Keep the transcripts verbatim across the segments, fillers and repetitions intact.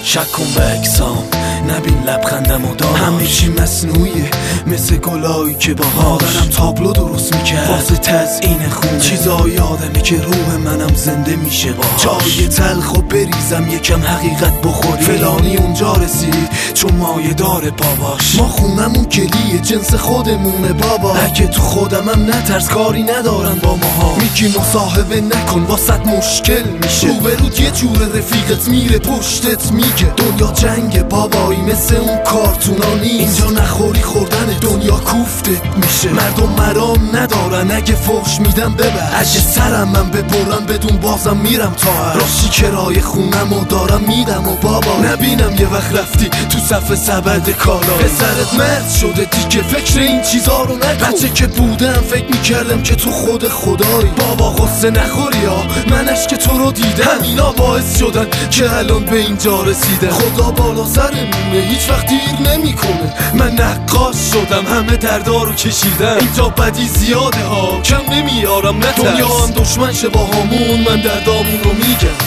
شک کن به اکسام، نبین لبخندم و داشت همه چی مصنوعیه مثل گلایی که باهاش مادرم تابلو درست میکرد واسه تزیین خونه، چیزایی آدمی که روح منم زنده میشه باهاش. چای تلخ و بریزم یکم حقیقت بخوری، فلانی اونجا رسید چون مایه داره باباش. ما خونمون کلیه جنس خودمونه بابا، اگه تو خودمم نترس کاری ندارن با ماها. میگی مصاحبه نکن واسط مشکل میشه، روبرود یه جور رفیقت میره پشتت میگه دنیا جنگ بابایی مثل اون کارتونا نیست، اینجا نخوری خوردن دنیا کوفتت میشه. مردم مرام ندارن اگه فحش میدم ببر، اگه سرم من ببرن بدون بازم میرم تا هر راشی کرای خونم و دارم میدم و بابا نبینم یه وقت رفتی تو صف سبد کالا. پسرت مرد شده دیگه فکر این چیزا رو نکن، بچه که بودم فکر میکردم که تو خود خدایی. بابا غصه نخوری ها، منش که تو رو دیدم، همینا باعث شدن که الان به اینجا رسیدم. خدا بالا سرمونه هیچ وقت دیر نمیکنه، من نقاش شدم همه دردا رو کشیدم. اینجا بدی زیاده ها کم نمیارم نترس، دنیا هم دشمن شه با همون، من دردامون رو میگم.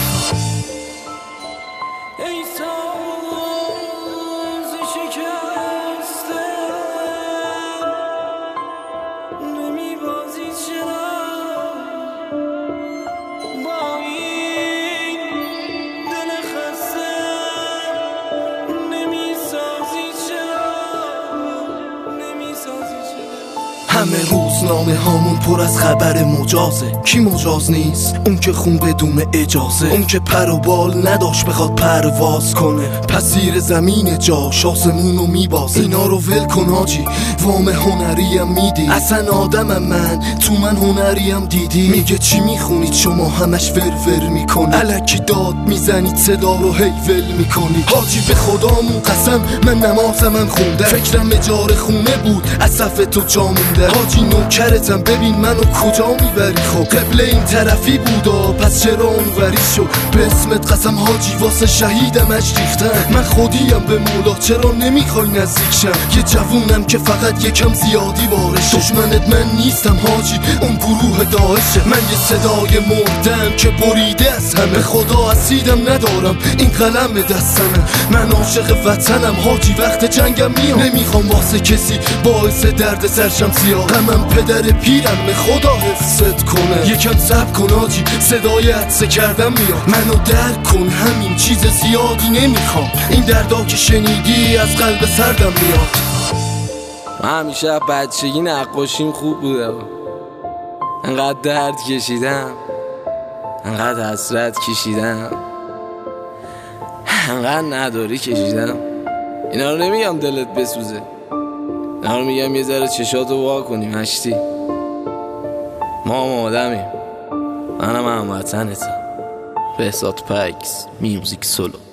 همه روزنامه هامون پر از خبر مجازه، کی مجاز نیست؟ اون که خون بدون اجازه، اون که پر و بال نداشت بخواد پرواز کنه، پس زیر زمین جاش آسمونو میبازه. اینا رو ول کن آجی، وام هنریم میدی، اصلا آدمم من تو من هنریم دیدی. میگه چی میخونید شما همش ورور میکنی، الکی داد میزنید صدا رو هی ول میکنی. حاجی به خدامون قسم من نمازمم خوندم، فکرم اجاره خونه بود از صف تو جا مونده. حاجی نوکرتم ببین منو کجا میبری، خب قبل این طرفی بودا پس چرا اونوری شد. به اسمت قسم حاجی واسه شهیدم اش ریختم، من خودیم به مولا چرا نمیخوای نزدیک شم. یه جوونم که فقط یکم زیادی وارشه، دشمنت من نیستم حاجی اون گروه داعشه. من یه صدای مردم که بریده از همه، خدا اسیدم ندارم این قلم دستمه. من عاشق وطنم حاجی وقت جنگم میام، نمیخوام واسه کسی باعث درد سرشم سیاه. غمم پدر پیرم به خدا حفظت کنه، یکم صبر کن آجی صدای عطسه کردم میاد. منو درک کن همین چیز زیادی نمیخوام، این دردا که شنیدی از قلب سردم میاد. من همیشه بچگی نقاشیم خوب بودم، انقدر درد کشیدم، انقدر حسرت کشیدم، انقدر نداری کشیدم. اینا رو نمیگم دلت بسوزه، اینا رو میگم یه ذره چشاتو وا کنی مشتی. ما هم آدمیم، منم هم وطنتم. بهزاد پکس میوزیک سولو.